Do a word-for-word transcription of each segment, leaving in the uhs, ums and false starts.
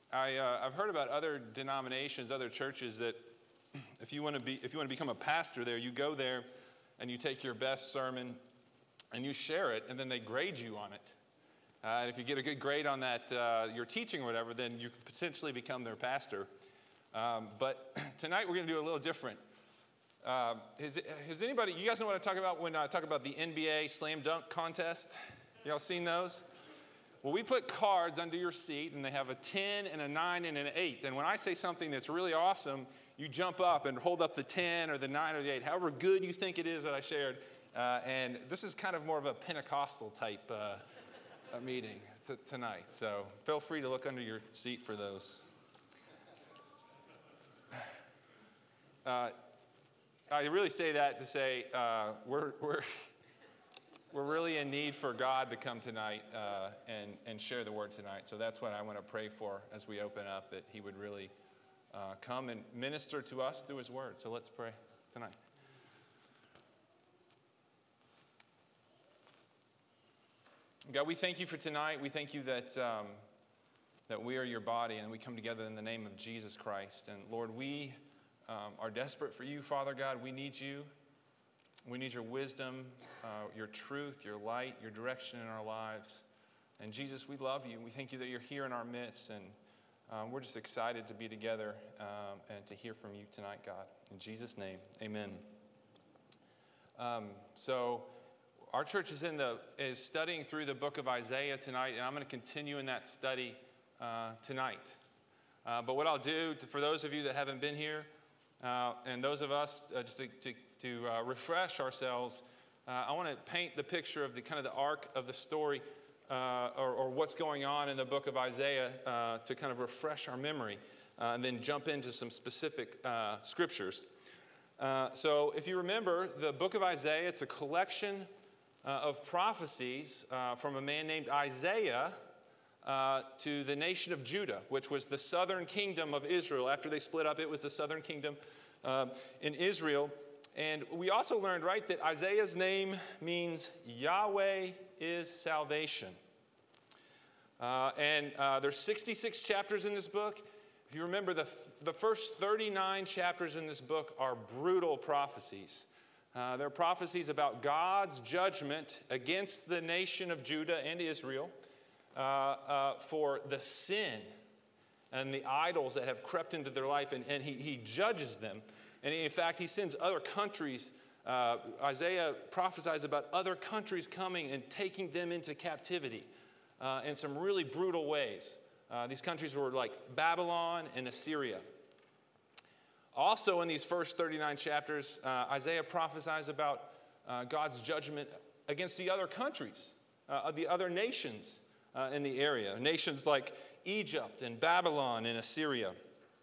I, uh, I've heard about other denominations, other churches that if you want to be, if you want to become a pastor there, you go there and you take your best sermon and you share it, and then they grade you on it. Uh, and if you get a good grade on that, uh, your teaching or whatever, then you could potentially become their pastor. Um, but tonight we're going to do a little different. Uh, has, has anybody, you guys know what I talk about when I talk about the N B A slam dunk contest? Y'all seen those? Well, we put cards under your seat, and they have a ten and a nine and an eight. And when I say something that's really awesome, you jump up and hold up the ten or the nine or the eight, however good you think it is that I shared. Uh, and this is kind of more of a Pentecostal type uh, a meeting t- tonight. So feel free to look under your seat for those. Uh, I really say that to say uh, we're we're we're really in need for God to come tonight uh, and and share the word tonight. So that's what I want to pray for as we open up, that He would really uh, come and minister to us through His word. So let's pray tonight. God, we thank you for tonight. We thank you that um, that we are your body and we come together in the name of Jesus Christ. And Lord, we um, are desperate for you, Father God. We need you. We need your wisdom, uh, your truth, your light, your direction in our lives. And Jesus, we love you. We thank you that you're here in our midst. And um, we're just excited to be together um, and to hear from you tonight, God. In Jesus' name, amen. Um, so... Our church is in the is studying through the book of Isaiah tonight, and I'm going to continue in that study uh, tonight. Uh, but what I'll do to, for those of you that haven't been here, uh, and those of us uh, just to, to, to uh, refresh ourselves, uh, I want to paint the picture of the kind of the arc of the story, uh, or, or what's going on in the book of Isaiah, uh, to kind of refresh our memory, uh, and then jump into some specific uh, scriptures. Uh, so, if you remember, the book of Isaiah, it's a collection Uh, of prophecies uh, from a man named Isaiah uh, to the nation of Judah, which was the southern kingdom of Israel. After they split up, it was the southern kingdom uh, in Israel. And we also learned, right, that Isaiah's name means Yahweh is salvation. Uh, and uh, there's sixty-six chapters in this book. If you remember, the, th- the first thirty-nine chapters in this book are brutal prophecies. Uh, they're prophecies about God's judgment against the nation of Judah and Israel uh, uh, for the sin and the idols that have crept into their life, and, and he, he judges them. And in fact, he sends other countries. Uh, Isaiah prophesies about other countries coming and taking them into captivity uh, in some really brutal ways. Uh, these countries were like Babylon and Assyria. Also in these first thirty-nine chapters, uh, Isaiah prophesies about uh, God's judgment against the other countries, uh, the other nations uh, in the area, nations like Egypt and Babylon and Assyria.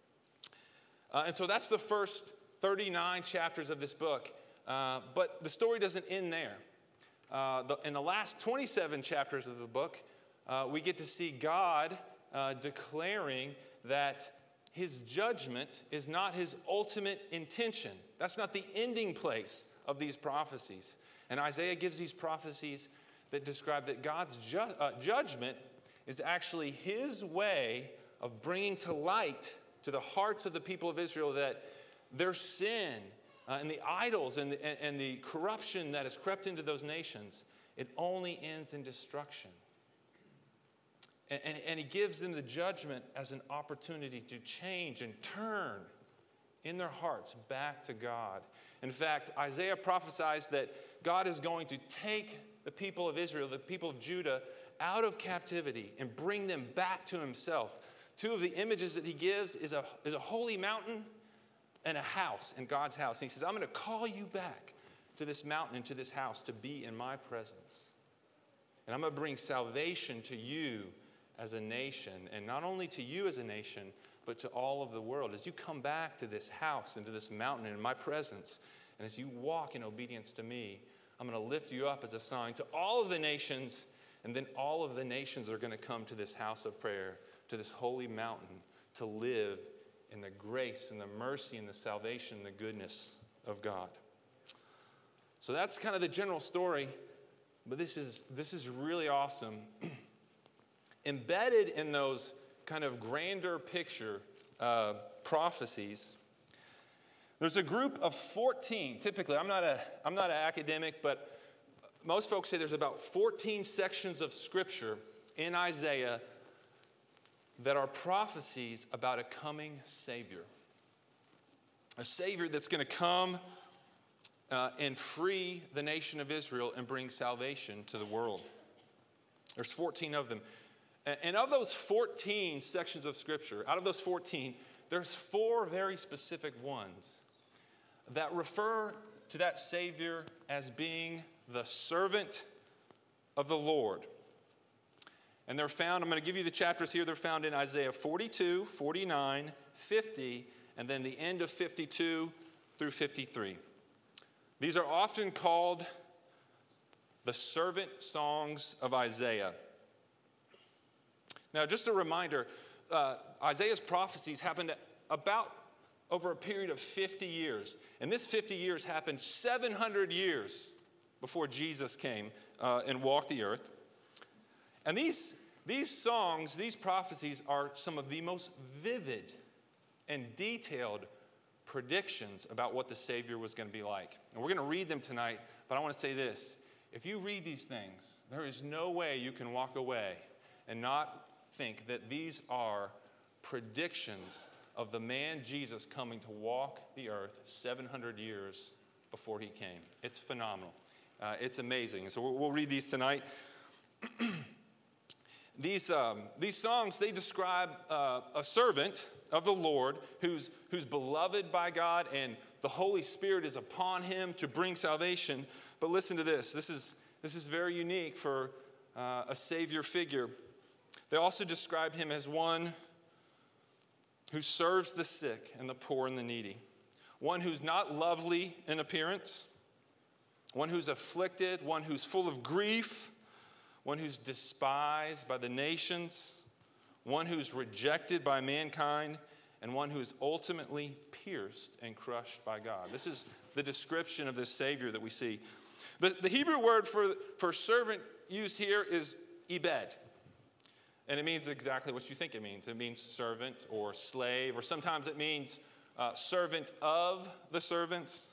Uh, and so that's the first thirty-nine chapters of this book. Uh, but the story doesn't end there. Uh, the, in the last twenty-seven chapters of the book, uh, we get to see God uh, declaring that His judgment is not his ultimate intention. That's not the ending place of these prophecies. And Isaiah gives these prophecies that describe that God's ju- uh, judgment is actually his way of bringing to light to the hearts of the people of Israel that their sin uh, and the idols and the, and, and the corruption that has crept into those nations, it only ends in destruction. And, and, and he gives them the judgment as an opportunity to change and turn in their hearts back to God. In fact, Isaiah prophesies that God is going to take the people of Israel, the people of Judah, out of captivity and bring them back to himself. Two of the images that he gives is a, is a holy mountain and a house, in God's house. And he says, I'm going to call you back to this mountain and to this house to be in my presence. And I'm going to bring salvation to you as a nation, and not only to you as a nation, but to all of the world. As you come back to this house and to this mountain in my presence, and as you walk in obedience to me, I'm going to lift you up as a sign to all of the nations, and then all of the nations are going to come to this house of prayer, to this holy mountain, to live in the grace and the mercy and the salvation and the goodness of God. So that's kind of the general story, but this is this is really awesome. Embedded in those kind of grander picture uh, prophecies, there's a group of fourteen, typically, I'm not a, I'm not an academic, but most folks say there's about fourteen sections of Scripture in Isaiah that are prophecies about a coming Savior. A Savior that's going to come uh, and free the nation of Israel and bring salvation to the world. There's fourteen of them. And of those fourteen sections of Scripture, out of those fourteen, there's four very specific ones that refer to that Savior as being the servant of the Lord. And they're found, I'm going to give you the chapters here, they're found in Isaiah forty-two, forty-nine, fifty, and then the end of fifty-two through fifty-three. These are often called the servant songs of Isaiah. Now, just a reminder, uh, Isaiah's prophecies happened about over a period of fifty years. And this fifty years happened seven hundred years before Jesus came uh, and walked the earth. And these, these songs, these prophecies are some of the most vivid and detailed predictions about what the Savior was going to be like. And we're going to read them tonight, but I want to say this. If you read these things, there is no way you can walk away and not think that these are predictions of the man Jesus coming to walk the earth seven hundred years before he came. It's phenomenal. Uh, it's amazing. So we'll, we'll read these tonight. these, um, these songs, they describe uh, a servant of the Lord who's, who's beloved by God, and the Holy Spirit is upon him to bring salvation. But listen to this. This is, this is very unique for uh, a Savior figure. They also describe him as one who serves the sick and the poor and the needy. One who's not lovely in appearance. One who's afflicted. One who's full of grief. One who's despised by the nations. One who's rejected by mankind. And one who is ultimately pierced and crushed by God. This is the description of this Savior that we see. The, the Hebrew word for, for servant used here is ibed. And it means exactly what you think it means. It means servant or slave, or sometimes it means uh, servant of the servants.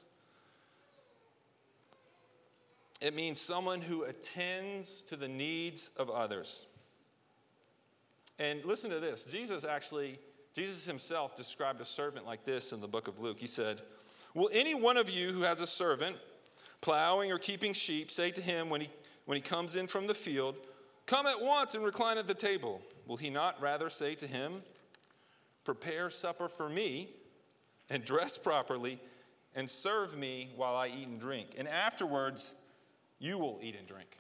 It means someone who attends to the needs of others. And listen to this. Jesus actually, Jesus himself described a servant like this in the book of Luke. He said, "Will any one of you who has a servant plowing or keeping sheep say to him when he, when he comes in from the field, 'Come at once and recline at the table'? Will he not rather say to him, 'Prepare supper for me and dress properly and serve me while I eat and drink, and afterwards you will eat and drink'?"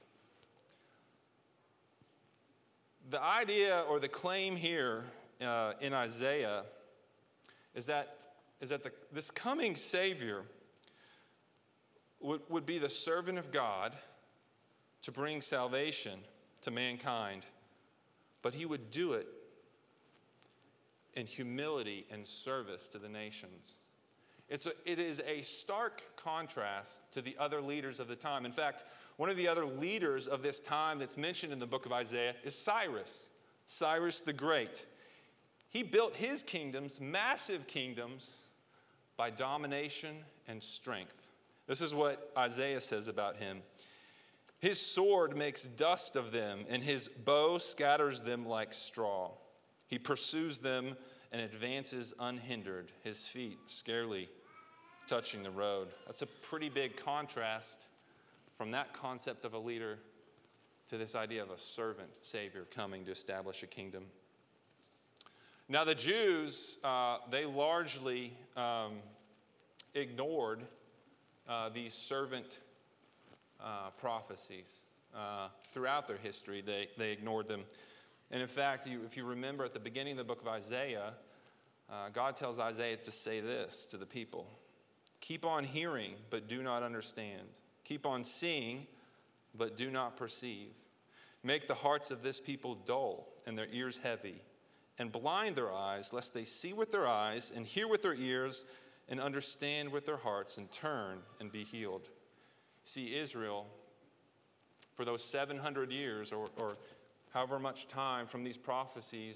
The idea or the claim here uh, in Isaiah is that, is that the, this coming Savior would, would be the servant of God to bring salvation to mankind, but he would do it in humility and service to the nations. It's a, it is a stark contrast to the other leaders of the time. In fact, one of the other leaders of this time that's mentioned in the book of Isaiah is Cyrus, Cyrus the Great. He built his kingdoms, massive kingdoms, by domination and strength. This is what Isaiah says about him. "His sword makes dust of them, and his bow scatters them like straw. He pursues them and advances unhindered, his feet scarcely touching the road." That's a pretty big contrast from that concept of a leader to this idea of a servant Savior coming to establish a kingdom. Now, the Jews, uh, they largely um, ignored uh, these servant uh, prophecies. Uh, throughout their history, they, they ignored them. And in fact, you, if you remember at the beginning of the book of Isaiah, uh, God tells Isaiah to say this to the people: "Keep on hearing, but do not understand. Keep on seeing, but do not perceive. Make the hearts of this people dull and their ears heavy, and blind their eyes, lest they see with their eyes and hear with their ears and understand with their hearts and turn and be healed." See, Israel, for those seven hundred years or, or however much time from these prophecies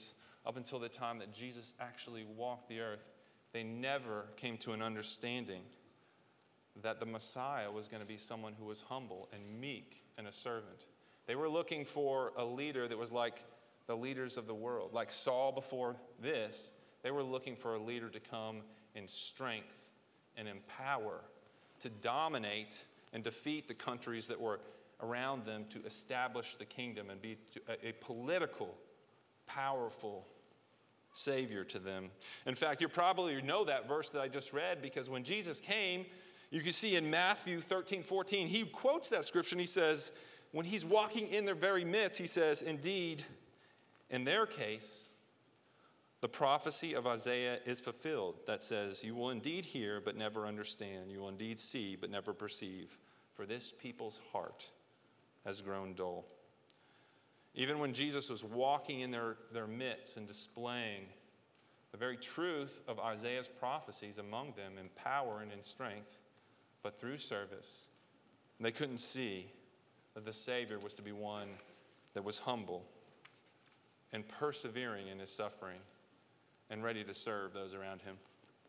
up until the time that Jesus actually walked the earth, they never came to an understanding that the Messiah was going to be someone who was humble and meek and a servant. They were looking for a leader that was like the leaders of the world. Like Saul before this, they were looking for a leader to come in strength and in power, to dominate and defeat the countries that were around them, to establish the kingdom and be a, a political, powerful Savior to them. In fact, you probably know that verse that I just read, because when Jesus came, you can see in Matthew thirteen, fourteen, he quotes that scripture and he says, when he's walking in their very midst, he says, indeed, in their case, the prophecy of Isaiah is fulfilled that says, you will indeed hear but never understand. You will indeed see but never perceive. For this people's heart has grown dull. Even when Jesus was walking in their, their midst and displaying the very truth of Isaiah's prophecies among them in power and in strength, but through service, they couldn't see that the Savior was to be one that was humble and persevering in his suffering and ready to serve those around him.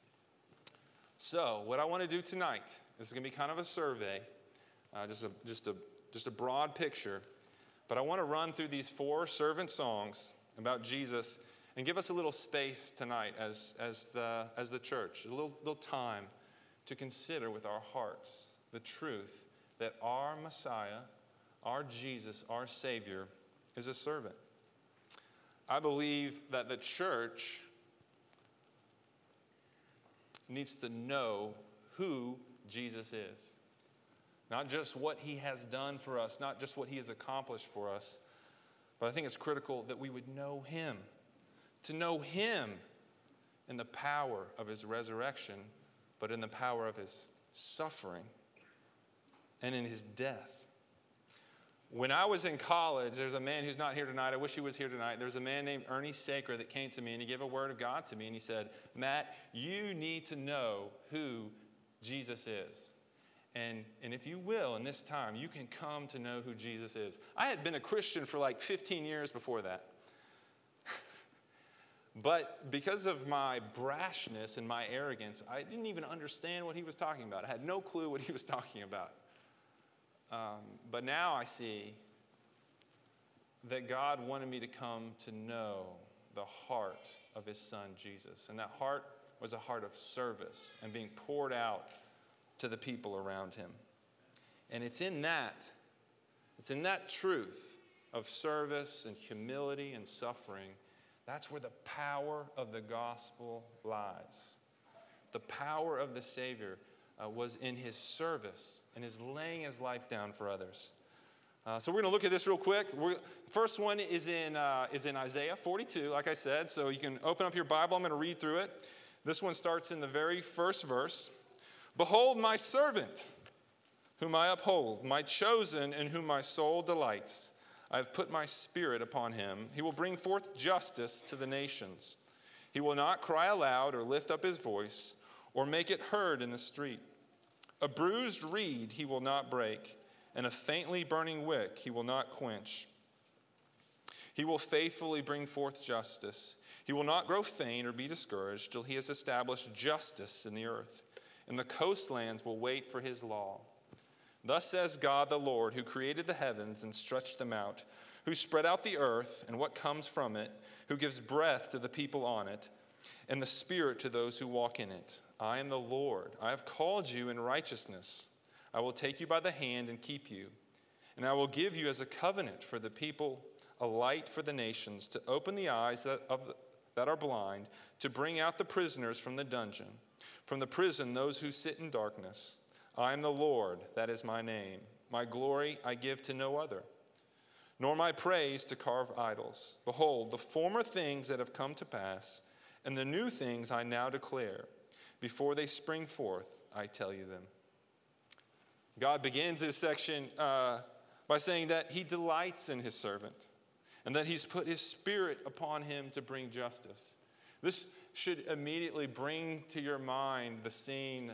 So, what I want to do tonight, this is going to be kind of a survey, uh, just a just a just a broad picture, but I want to run through these four servant songs about Jesus and give us a little space tonight as as the as the church, a little little time to consider with our hearts the truth that our Messiah, our Jesus, our Savior, is a servant. I believe that the church needs to know who Jesus is. Not just what he has done for us, not just what he has accomplished for us, but I think it's critical that we would know him. To know him in the power of his resurrection, but in the power of his suffering and in his death. When I was in college, there's a man who's not here tonight. I wish he was here tonight. There's a man named Ernie Saker that came to me, and he gave a word of God to me, and he said, Matt, you need to know who Jesus is. And, and if you will, in this time, you can come to know who Jesus is. I had been a Christian for like fifteen years before that. But because of my brashness and my arrogance, I didn't even understand what he was talking about. I had no clue what he was talking about. Um, but now I see that God wanted me to come to know the heart of his son, Jesus. And that heart was a heart of service and being poured out to the people around him. And it's in that, it's in that truth of service and humility and suffering, that's where the power of the gospel lies. The power of the Savior uh, was in his service and his laying his life down for others. Uh, so we're going to look at this real quick. We're, the first one is in, uh, is in Isaiah forty-two, like I said. So you can open up your Bible. I'm going to read through it. This one starts in the very first verse. Behold my servant, whom I uphold, my chosen in whom my soul delights. I have put my spirit upon him. He will bring forth justice to the nations. He will not cry aloud or lift up his voice or make it heard in the street. A bruised reed he will not break, and a faintly burning wick he will not quench. He will faithfully bring forth justice. He will not grow faint or be discouraged till he has established justice in the earth, and the coastlands will wait for his law. Thus says God the Lord, who created the heavens and stretched them out, who spread out the earth and what comes from it, who gives breath to the people on it, and the spirit to those who walk in it. I am the Lord. I have called you in righteousness. I will take you by the hand and keep you. And I will give you as a covenant for the people, a light for the nations, to open the eyes that, of the, that are blind, to bring out the prisoners from the dungeon, from the prison those who sit in darkness. I am the Lord, that is my name. My glory I give to no other, nor my praise to carve idols. Behold, the former things that have come to pass, and the new things I now declare. Before they spring forth, I tell you them. God begins this section uh, by saying that he delights in his servant, and that he's put his spirit upon him to bring justice. This should immediately bring to your mind the scene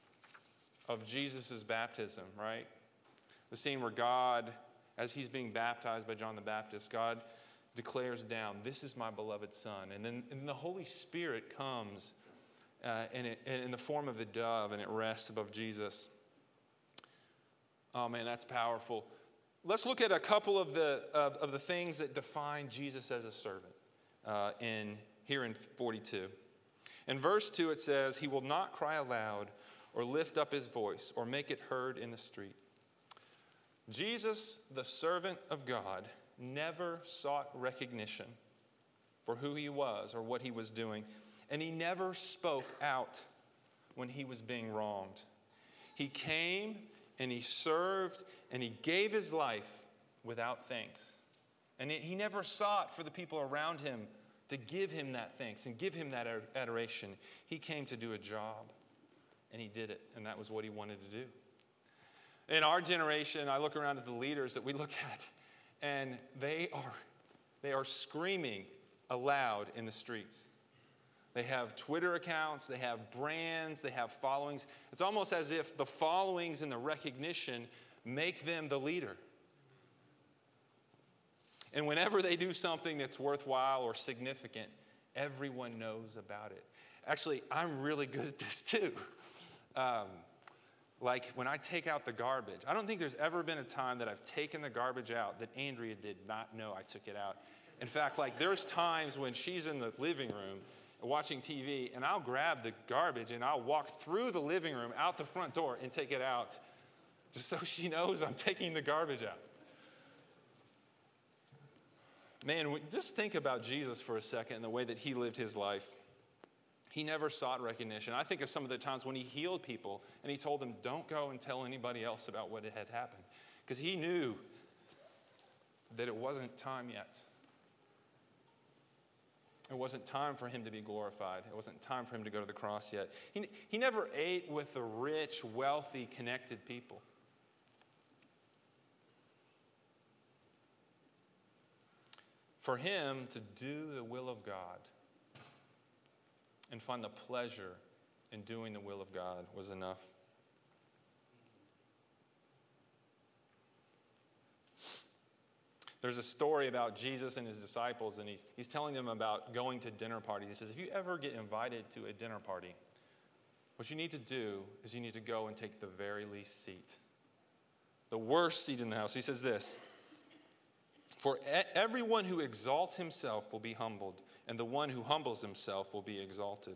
of Jesus' baptism, right? The scene where God, as he's being baptized by John the Baptist, God declares down, "This is my beloved Son." And then and the Holy Spirit comes uh, in, it, in the form of the dove, and it rests above Jesus. Oh, man, that's powerful. Let's look at a couple of the, of, of the things that define Jesus as a servant uh, in, here in forty-two. In verse two, it says, "He will not cry aloud or lift up his voice or make it heard in the street." Jesus, the servant of God, never sought recognition for who he was or what he was doing. And he never spoke out when he was being wronged. He came and he served and he gave his life without thanks. And he never sought for the people around him to give him that thanks and give him that adoration. He came to do a job, and he did it, and that was what he wanted to do. In our generation, I look around at the leaders that we look at, and they are, they are screaming aloud in the streets. They have Twitter accounts, they have brands, they have followings. It's almost as if the followings and the recognition make them the leader. And whenever they do something that's worthwhile or significant, everyone knows about it. Actually, I'm really good at this too. Um, like when I take out the garbage, I don't think there's ever been a time that I've taken the garbage out that Andrea did not know I took it out. In fact, like there's times when she's in the living room watching T V, and I'll grab the garbage and I'll walk through the living room out the front door and take it out just so she knows I'm taking the garbage out. Man, just think about Jesus for a second and the way that he lived his life. He never sought recognition. I think of some of the times when he healed people and he told them, don't go and tell anybody else about what had happened. Because he knew that it wasn't time yet. It wasn't time for him to be glorified. It wasn't time for him to go to the cross yet. He, he never ate with the rich, wealthy, connected people. For him to do the will of God and find the pleasure in doing the will of God was enough. There's a story about Jesus and his disciples, and he's, he's telling them about going to dinner parties. He says, if you ever get invited to a dinner party, what you need to do is you need to go and take the very least seat, the worst seat in the house. He says this, "For everyone who exalts himself will be humbled, and the one who humbles himself will be exalted."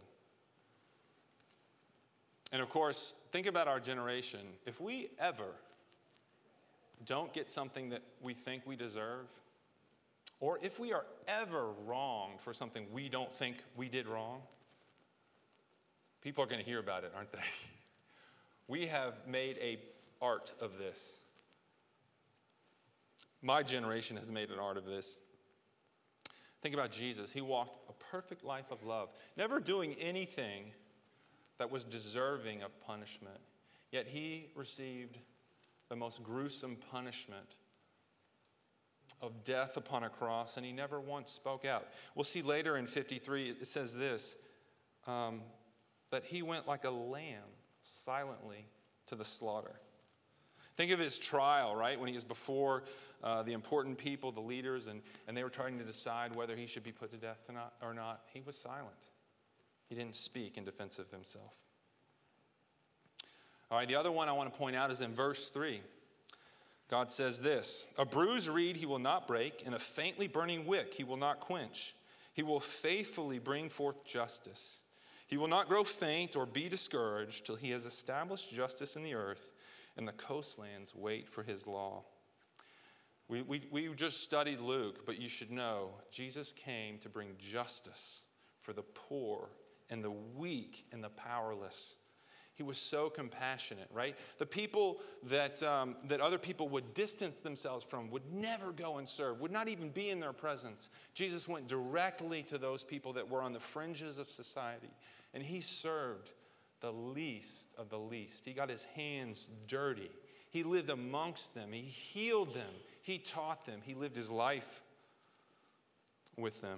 And of course, think about our generation. If we ever don't get something that we think we deserve, or if we are ever wronged for something we don't think we did wrong, people are going to hear about it, aren't they? We have made an art of this. My generation has made an art of this. Think about Jesus. He walked a perfect life of love, never doing anything that was deserving of punishment. Yet he received the most gruesome punishment of death upon a cross, and he never once spoke out. We'll see later in fifty-three, it says this, um, that he went like a lamb silently to the slaughter. Think of his trial, right? When he was before uh, the important people, the leaders, and, and they were trying to decide whether he should be put to death or not, or not. He was silent. He didn't speak in defense of himself. All right, the other one I want to point out is in verse three. God says this, "A bruised reed he will not break, and a faintly burning wick he will not quench. He will faithfully bring forth justice. He will not grow faint or be discouraged till he has established justice in the earth, and the coastlands wait for his law." We, we, we just studied Luke, but you should know Jesus came to bring justice for the poor and the weak and the powerless. He was so compassionate, right? The people that, um, that other people would distance themselves from would never go and serve, would not even be in their presence. Jesus went directly to those people that were on the fringes of society, and he served the least of the least. He got his hands dirty. He lived amongst them. He healed them. He taught them. He lived his life with them.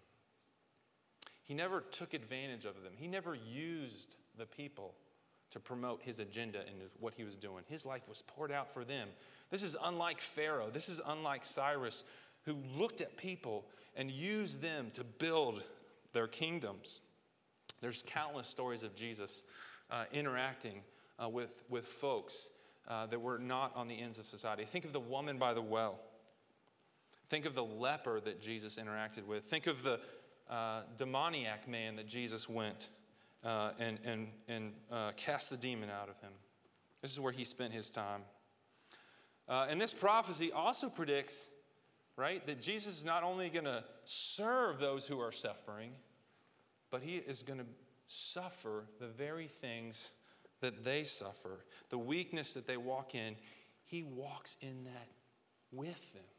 He never took advantage of them. He never used the people to promote his agenda and what he was doing. His life was poured out for them. This is unlike Pharaoh. This is unlike Cyrus, who looked at people and used them to build their kingdoms. There's countless stories of Jesus uh, interacting uh, with, with folks uh, that were not on the ends of society. Think of the woman by the well. Think of the leper that Jesus interacted with. Think of the uh, demoniac man that Jesus went uh, and, and, and uh, cast the demon out of him. This is where he spent his time. Uh, and this prophecy also predicts, right, that Jesus is not only going to serve those who are suffering, but he is going to suffer the very things that they suffer. The weakness that they walk in, he walks in that with them.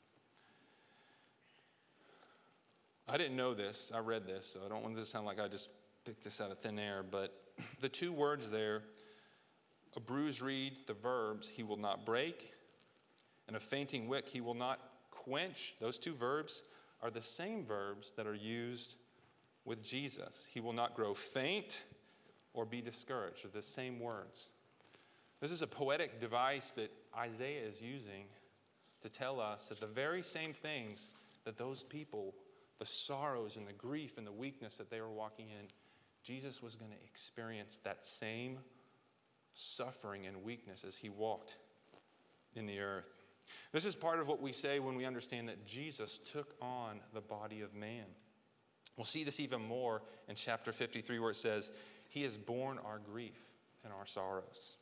I didn't know this. I read this, so I don't want this to sound like I just picked this out of thin air, but the two words there, a bruised reed, the verbs, he will not break, and a fainting wick, he will not quench. Those two verbs are the same verbs that are used with Jesus. He will not grow faint or be discouraged. They're the same words. This is a poetic device that Isaiah is using to tell us that the very same things that those people, the sorrows and the grief and the weakness that they were walking in, Jesus was going to experience that same suffering and weakness as he walked in the earth. This is part of what we say when we understand that Jesus took on the body of man. We'll see this even more in chapter fifty-three, where it says, he has borne our grief and our sorrows.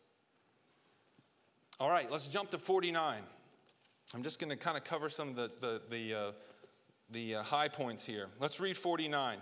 All right, let's jump to forty-nine. I'm just going to kind of cover some of the, the, the, uh, the uh, high points here. Let's read forty-nine.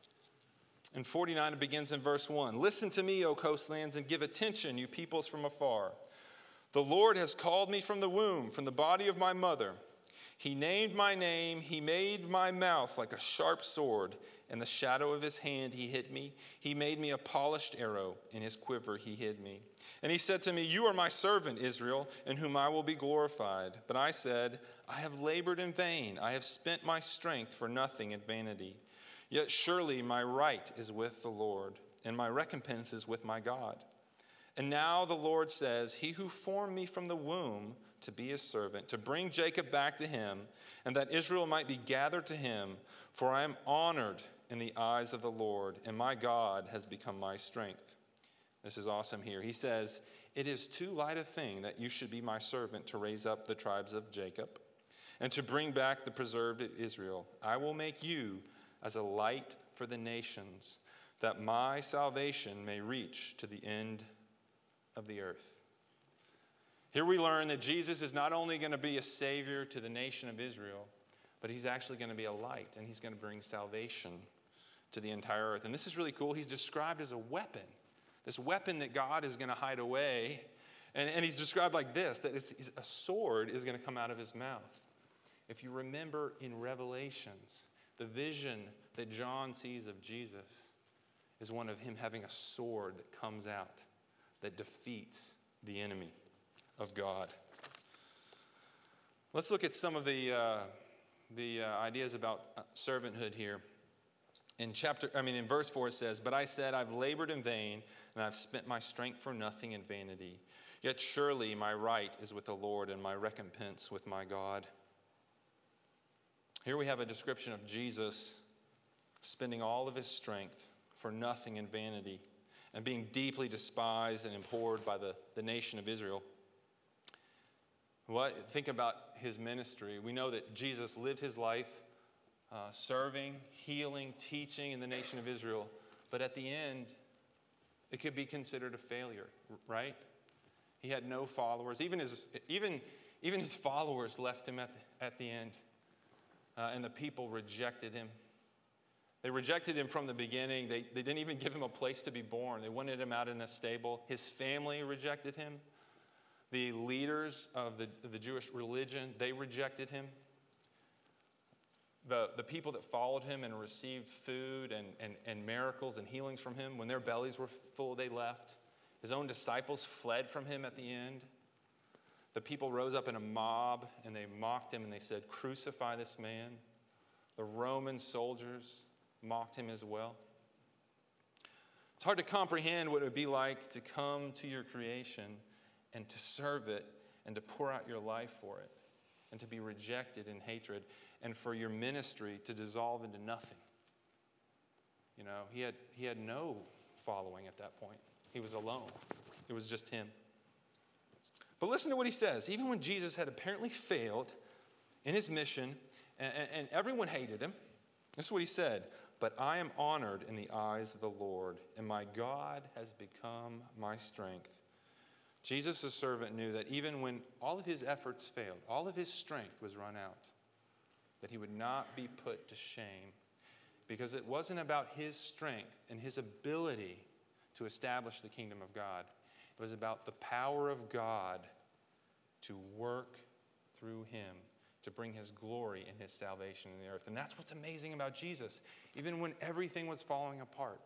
In forty-nine, it begins in verse one. Listen to me, O coastlands, and give attention, you peoples from afar. The Lord has called me from the womb, from the body of my mother. He named my name. He made my mouth like a sharp sword. In the shadow of his hand he hid me. He made me a polished arrow. In his quiver he hid me. And he said to me, you are my servant, Israel, in whom I will be glorified. But I said, I have labored in vain. I have spent my strength for nothing in vanity. Yet surely my right is with the Lord, and my recompense is with my God. And now the Lord says, he who formed me from the womb to be his servant, to bring Jacob back to him, and that Israel might be gathered to him, for I am honored in the eyes of the Lord, and my God has become my strength. This is awesome here. He says, it is too light a thing that you should be my servant to raise up the tribes of Jacob, and to bring back the preserved of Israel. I will make you as a light for the nations, that my salvation may reach to the end of the earth. Here we learn that Jesus is not only going to be a savior to the nation of Israel, but he's actually going to be a light, and he's going to bring salvation to the entire earth. And this is really cool. He's described as a weapon, this weapon that God is going to hide away. And, and he's described like this, that it's, it's a sword is going to come out of his mouth. If you remember in Revelations, the vision that John sees of Jesus is one of him having a sword that comes out that defeats the enemy of God. Let's look at some of the uh, the uh, ideas about servanthood here. In chapter, I mean, in verse four it says, "But I said, I've labored in vain, and I've spent my strength for nothing in vanity. Yet surely my right is with the Lord, and my recompense with my God." Here we have a description of Jesus spending all of his strength for nothing in vanity and being deeply despised and abhorred by the, the nation of Israel. What, think about his ministry. We know that Jesus lived his life uh, serving, healing, teaching in the nation of Israel. But at the end, it could be considered a failure, right? He had no followers. Even his, even, even his followers left him at the, at the end. Uh, and the people rejected him. They rejected him from the beginning. They, they didn't even give him a place to be born. They wanted him out in a stable. His family rejected him. The leaders of the, the Jewish religion, they rejected him. The, the people that followed him and received food and, and, and miracles and healings from him, when their bellies were full, they left. His own disciples fled from him at the end. The people rose up in a mob and they mocked him and they said, "Crucify this man." The Roman soldiers mocked him as well. It's hard to comprehend what it would be like to come to your creation and to serve it and to pour out your life for it. and to be rejected in hatred, and for your ministry to dissolve into nothing. You know, he had, he had no following at that point. He was alone. It was just him. But listen to what he says. Even when Jesus had apparently failed in his mission, and, and everyone hated him, this is what he said. But I am honored in the eyes of the Lord, and my God has become my strength. Jesus, the servant, knew that even when all of his efforts failed, all of his strength was run out, that he would not be put to shame, because it wasn't about his strength and his ability to establish the kingdom of God. It was about the power of God to work through him, to bring his glory and his salvation in the earth. And that's what's amazing about Jesus. Even when everything was falling apart,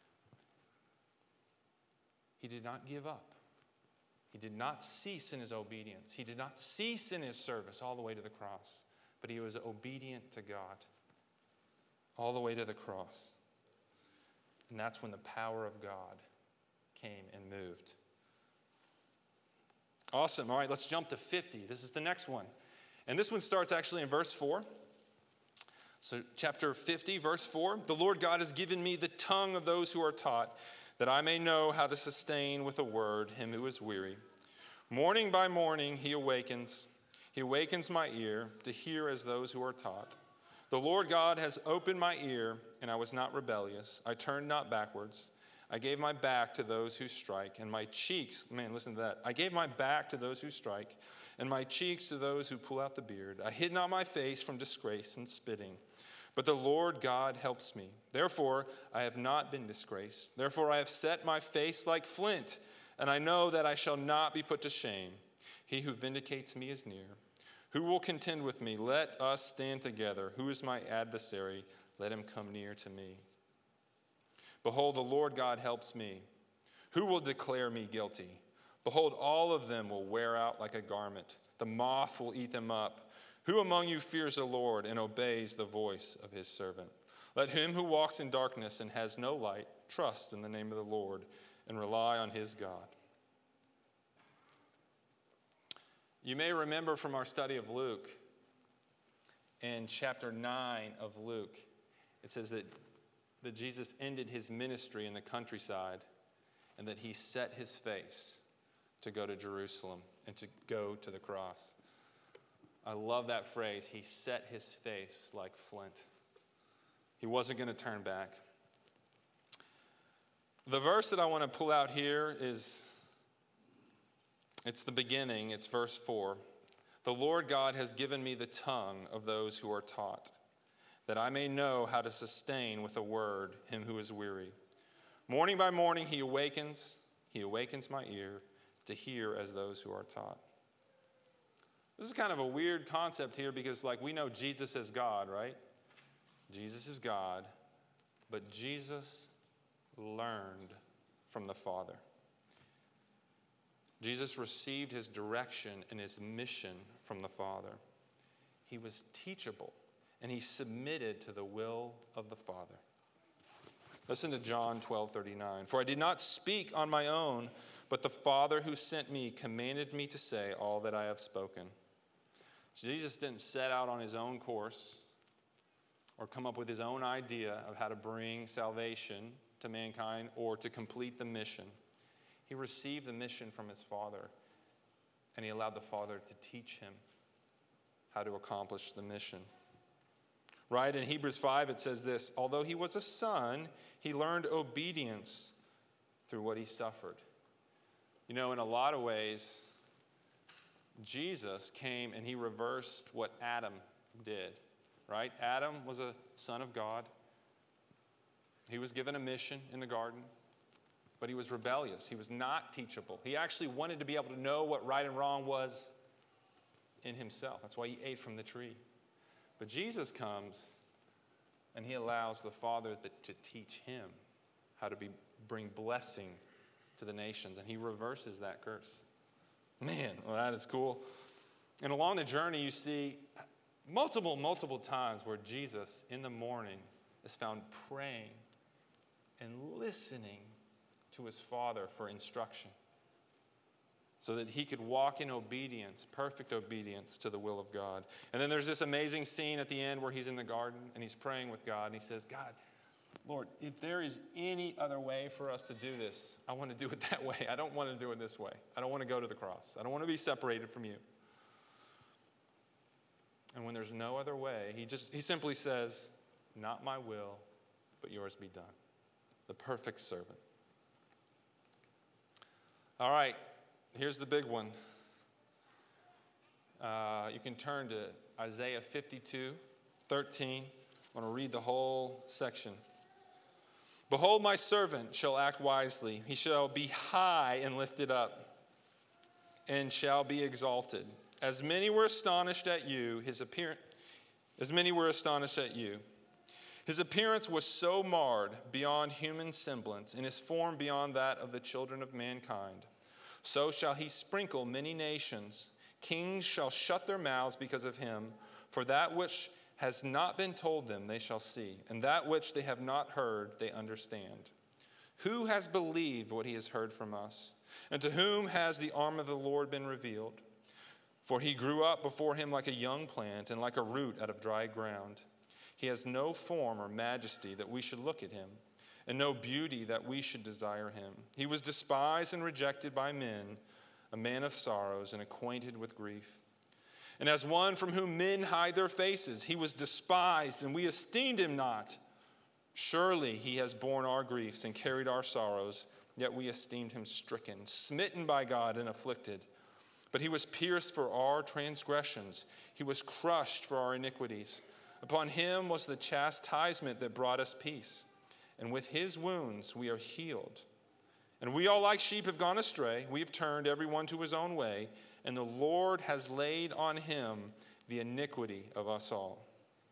he did not give up. He did not cease in his obedience. He did not cease in his service all the way to the cross. But he was obedient to God all the way to the cross. And that's when the power of God came and moved. Awesome. All right, let's jump to fifty. This is the next one. And this one starts actually in verse four. So chapter fifty, verse four. The Lord God has given me the tongue of those who are taught, that I may know how to sustain with a word him who is weary. Morning by morning he awakens. He awakens my ear to hear as those who are taught. The Lord God has opened my ear, and I was not rebellious. I turned not backwards. I gave my back to those who strike, and my cheeks, man, listen to that. I gave my back to those who strike, and my cheeks to those who pull out the beard. I hid not my face from disgrace and spitting. But the Lord God helps me. Therefore, I have not been disgraced. Therefore, I have set my face like flint, and I know that I shall not be put to shame. He who vindicates me is near. Who will contend with me? Let us stand together. Who is my adversary? Let him come near to me. Behold, the Lord God helps me. Who will declare me guilty? Behold, all of them will wear out like a garment. The moth will eat them up. Who among you fears the Lord and obeys the voice of his servant? Let him who walks in darkness and has no light trust in the name of the Lord and rely on his God. You may remember from our study of Luke, in chapter nine of Luke, it says that, that Jesus ended his ministry in the countryside and that he set his face to go to Jerusalem and to go to the cross. I love that phrase. He set his face like flint. He wasn't going to turn back. The verse that I want to pull out here is, it's the beginning. It's verse four. The Lord God has given me the tongue of those who are taught, that I may know how to sustain with a word him who is weary. Morning by morning he awakens. He awakens my ear to hear as those who are taught. This is kind of a weird concept here because, like, we know Jesus as God, right? Jesus is God, but Jesus learned from the Father. Jesus received his direction and his mission from the Father. He was teachable, and he submitted to the will of the Father. Listen to John twelve thirty-nine. For I did not speak on my own, but the Father who sent me commanded me to say all that I have spoken. Jesus didn't set out on his own course or come up with his own idea of how to bring salvation to mankind or to complete the mission. He received the mission from his Father, and he allowed the Father to teach him how to accomplish the mission. Right? In Hebrews five, it says this, although he was a son, he learned obedience through what he suffered. You know, in a lot of ways, Jesus came and he reversed what Adam did, right? Adam was a son of God. He was given a mission in the garden, but he was rebellious. He was not teachable. He actually wanted to be able to know what right and wrong was in himself. That's why he ate from the tree. But Jesus comes and he allows the Father to teach him how to be, bring blessing to the nations, and he reverses that curse. Man, well, that is cool. And along the journey, you see multiple, multiple times where Jesus in the morning is found praying and listening to his Father for instruction. so that he could walk in obedience, perfect obedience to the will of God. And then there's this amazing scene at the end where he's in the garden and he's praying with God, and he says, God, Lord, if there is any other way for us to do this, I want to do it that way. I don't want to do it this way. I don't want to go to the cross. I don't want to be separated from you. And when there's no other way, he just he simply says, not my will, but yours be done. The perfect servant. All right, here's the big one. Uh, you can turn to Isaiah fifty-two, thirteen. I want to read the whole section. Behold, my servant shall act wisely. He shall be high and lifted up, and shall be exalted. As many were astonished at you, his appearance, as many were astonished at you. His appearance was so marred beyond human semblance, and his form beyond that of the children of mankind. So shall he sprinkle many nations. Kings shall shut their mouths because of him, for that which has not been told them they shall see, and that which they have not heard they understand. Who has believed what he has heard from us? And to whom has the arm of the Lord been revealed? For he grew up before him like a young plant, and like a root out of dry ground. He has no form or majesty that we should look at him, and no beauty that we should desire him. He was despised and rejected by men, a man of sorrows and acquainted with grief. And as one from whom men hide their faces, he was despised, and we esteemed him not. Surely he has borne our griefs and carried our sorrows, yet we esteemed him stricken, smitten by God, and afflicted. But he was pierced for our transgressions. He was crushed for our iniquities. Upon him was the chastisement that brought us peace. And with his wounds we are healed. And we all like sheep have gone astray. We have turned every one to his own way. And the Lord has laid on him the iniquity of us all.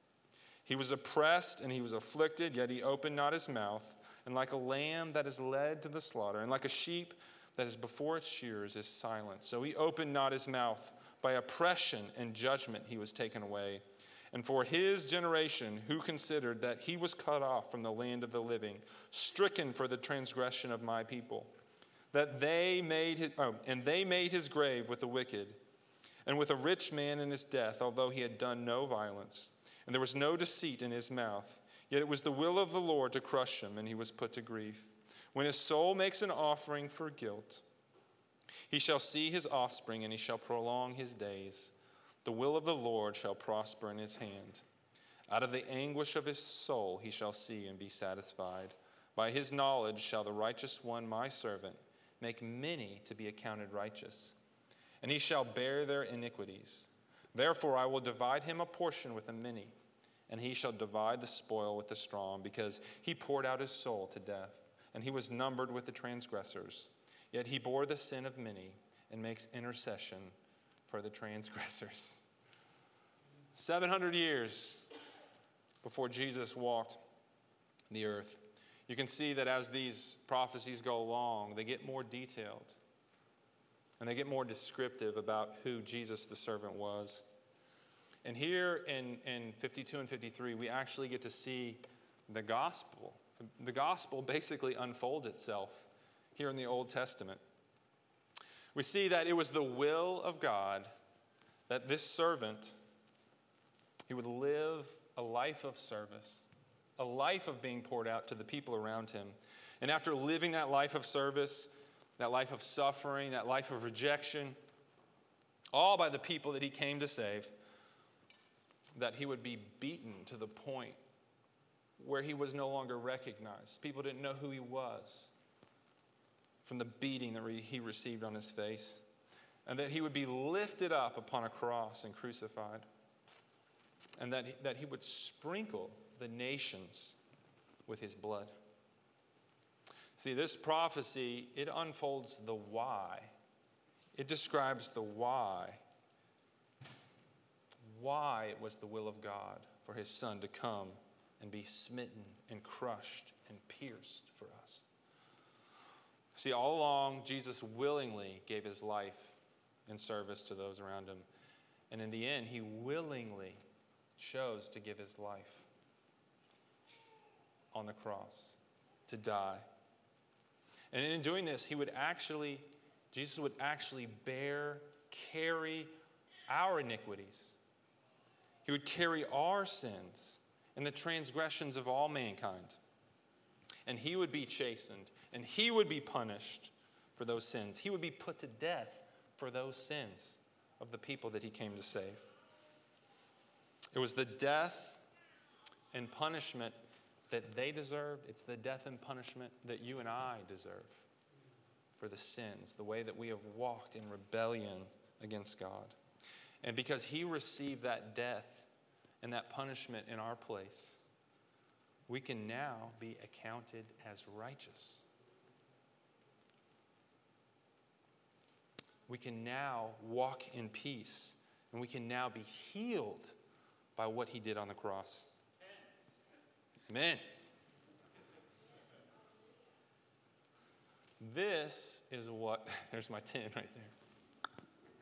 He was oppressed and he was afflicted, yet he opened not his mouth. And like a lamb that is led to the slaughter, and like a sheep that is before its shearers is silent, so he opened not his mouth. By oppression and judgment he was taken away. And for his generation, who considered that he was cut off from the land of the living, stricken for the transgression of my people, that they made his, oh, and they made his grave with the wicked, and with a rich man in his death, although he had done no violence, and there was no deceit in his mouth. Yet it was the will of the Lord to crush him, and he was put to grief. When his soul makes an offering for guilt, he shall see his offspring, and he shall prolong his days. The will of the Lord shall prosper in his hand. Out of the anguish of his soul he shall see and be satisfied. By his knowledge shall the righteous one, my servant, make many to be accounted righteous, and he shall bear their iniquities. Therefore I will divide him a portion with the many, and he shall divide the spoil with the strong, because he poured out his soul to death, and he was numbered with the transgressors. Yet he bore the sin of many and makes intercession for the transgressors. seven hundred years before Jesus walked the earth. You can see that as these prophecies go along, they get more detailed and they get more descriptive about who Jesus the servant was. And here in, in fifty-two and fifty-three, we actually get to see the gospel. The gospel basically unfolds itself here in the Old Testament. We see that it was the will of God that this servant, he would live a life of service, a life of being poured out to the people around him. And after living that life of service, that life of suffering, that life of rejection, all by the people that he came to save, that he would be beaten to the point where he was no longer recognized. People didn't know who he was from the beating that he received on his face, and that he would be lifted up upon a cross and crucified, and that he, that he would sprinkle the nations with his blood. See, this prophecy, it unfolds the why. It describes the why. Why it was the will of God for his son to come and be smitten and crushed and pierced for us. See, all along, Jesus willingly gave his life in service to those around him. And in the end, he willingly chose to give his life on the cross, to die. And in doing this, he would actually Jesus would actually bear, carry our iniquities. He would carry our sins and the transgressions of all mankind. And he would be chastened, and he would be punished for those sins. He would be put to death for those sins of the people that he came to save. It was the death and punishment that they deserved. It's the death and punishment that you and I deserve for the sins, the way that we have walked in rebellion against God. And because he received that death and that punishment in our place, we can now be accounted as righteous. We can now walk in peace, and we can now be healed by what he did on the cross. Amen. This is what, there's my tin right there.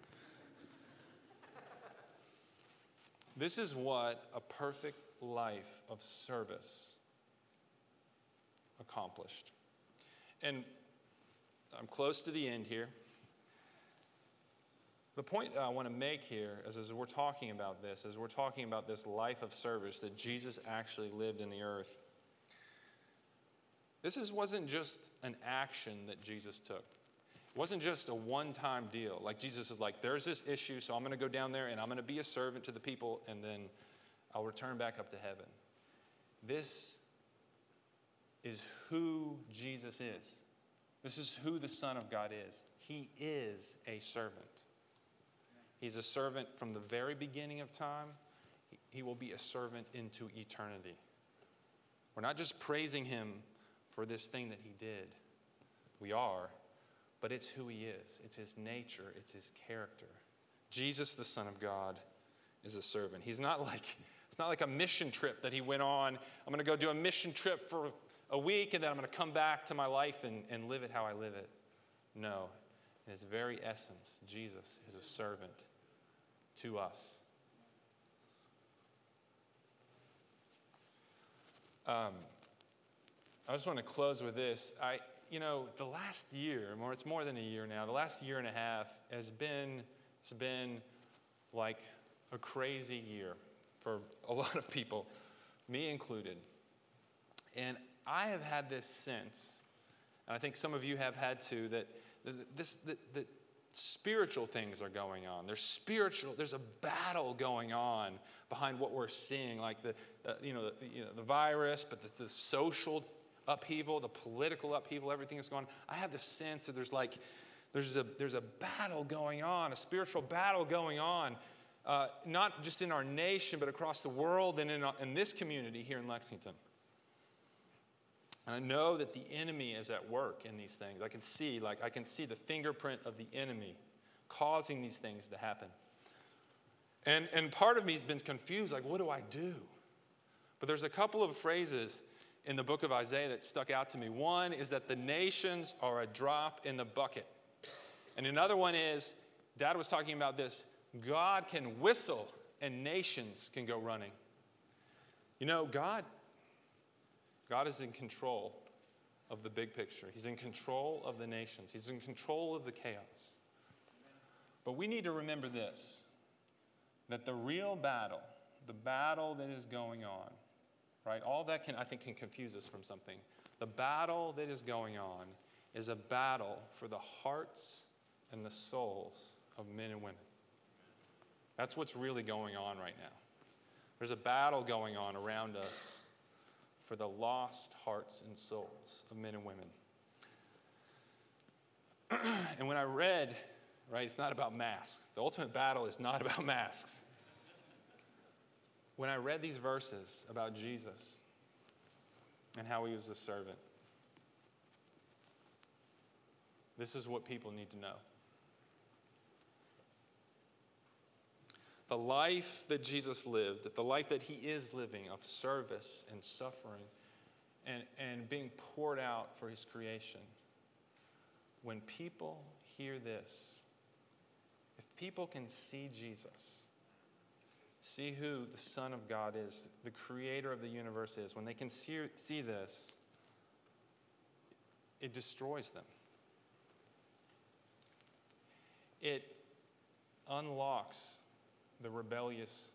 This is what a perfect life of service accomplished. And I'm close to the end here. The point that I want to make here is as we're talking about this, as we're talking about this life of service that Jesus actually lived in the earth, this is, wasn't just an action that Jesus took. It wasn't just a one-time deal. Like Jesus is like, there's this issue, so I'm going to go down there and I'm going to be a servant to the people, and then I'll return back up to heaven. This is who Jesus is. This is who the Son of God is. He is a servant. He's a servant from the very beginning of time. He will be a servant into eternity. We're not just praising him for this thing that he did. We are, but it's who he is. It's his nature. It's his character. Jesus, the Son of God, is a servant. He's not like, it's not like a mission trip that he went on. I'm going to go do a mission trip for a week, and then I'm going to come back to my life and, and live it how I live it. No. In his very essence, Jesus is a servant to us. Um, I just want to close with this. I, you know, the last year, or it's more than a year now, the last year and a half has been, has been like a crazy year for a lot of people, me included. And I have had this sense, and I think some of you have had too, that this, that, that spiritual things are going on. There's spiritual, there's a battle going on behind what we're seeing, like the, uh, you know, the, you know, the virus, but the, the social upheaval, the political upheaval, everything is going on. I have the sense that there's like, there's a, there's a battle going on, a spiritual battle going on, uh, not just in our nation, but across the world and in, in this community here in Lexington. And I know that the enemy is at work in these things. I can see, like, I can see the fingerprint of the enemy causing these things to happen. And, and part of me has been confused, like, what do I do? But there's a couple of phrases in the book of Isaiah that stuck out to me. One is that the nations are a drop in the bucket. And another one is, Dad was talking about this, God can whistle and nations can go running. You know, God... God is in control of the big picture. He's in control of the nations. He's in control of the chaos. But we need to remember this, that the real battle, the battle that is going on, right? All that can, I think, can confuse us from something. The battle that is going on is a battle for the hearts and the souls of men and women. That's what's really going on right now. There's a battle going on around us for the lost hearts and souls of men and women. And when I read, right, it's not about masks. The ultimate battle is not about masks. When I read these verses about Jesus and how he was a servant, this is what people need to know. The life that Jesus lived, the life that he is living of service and suffering and, and being poured out for his creation. When people hear this, if people can see Jesus, see who the Son of God is, the creator of the universe is, when they can see, see this, it destroys them. it unlocks the rebelliousness.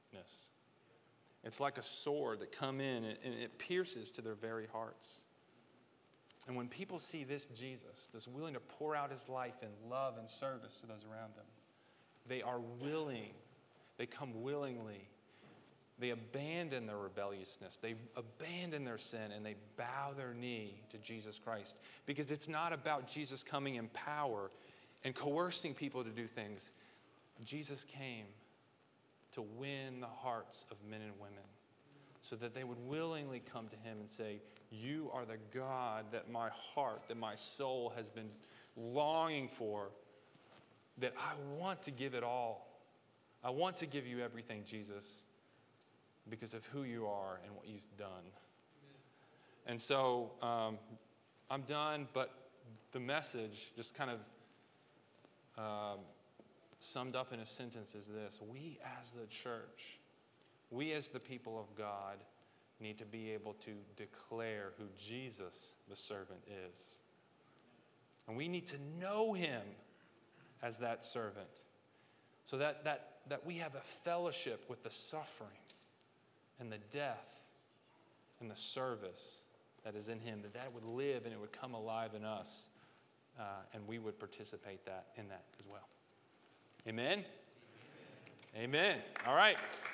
It's like a sword that come in and it pierces to their very hearts. And when people see this Jesus, that's willing to pour out his life in love and service to those around them, they are willing, they come willingly. They abandon their rebelliousness. They abandon their sin and they bow their knee to Jesus Christ. Because it's not about Jesus coming in power and coercing people to do things. Jesus came to win the hearts of men and women so that they would willingly come to him and say, you are the God that my heart, that my soul has been longing for, that I want to give it all. I want to give you everything, Jesus, because of who you are and what you've done. Amen. And so um, I'm done, but the message just kind of um, summed up in a sentence is this. We as the church, we as the people of God need to be able to declare who Jesus, the servant, is. And we need to know him as that servant so that, that, that we have a fellowship with the suffering and the death and the service that is in him, that that would live and it would come alive in us, uh, and we would participate that in that as well. Amen? Amen. Amen. All right.